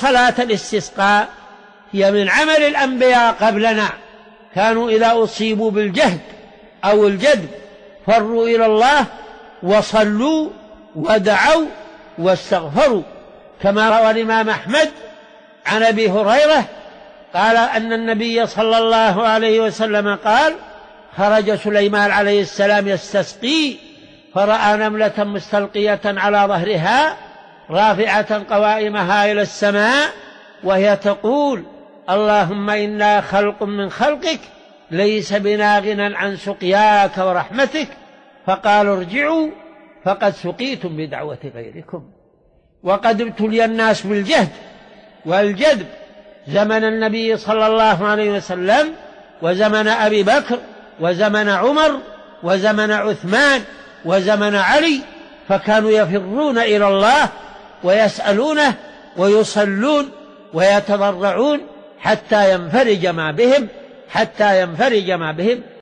صلاة الاستسقاء هي من عمل الأنبياء قبلنا، كانوا إذا أصيبوا بالجهد أو الجدب فروا إلى الله وصلوا ودعوا واستغفروا، كما روى الإمام أحمد عن أبي هريرة قال أن النبي صلى الله عليه وسلم قال: خرج سليمان عليه السلام يستسقي فرأى نملة مستلقية على ظهرها رافعة قوائمها إلى السماء وهي تقول: اللهم إنا خلق من خلقك ليس بنا غنى عن سقياك ورحمتك. فقالوا: ارجعوا فقد سقيتم بدعوة غيركم. وقد ابتلي الناس بالجهد والجدب زمن النبي صلى الله عليه وسلم وزمن أبي بكر وزمن عمر وزمن عثمان وزمن علي، فكانوا يفرون إلى الله ويسألونه ويصلون ويتضرعون حتى ينفرج ما بهم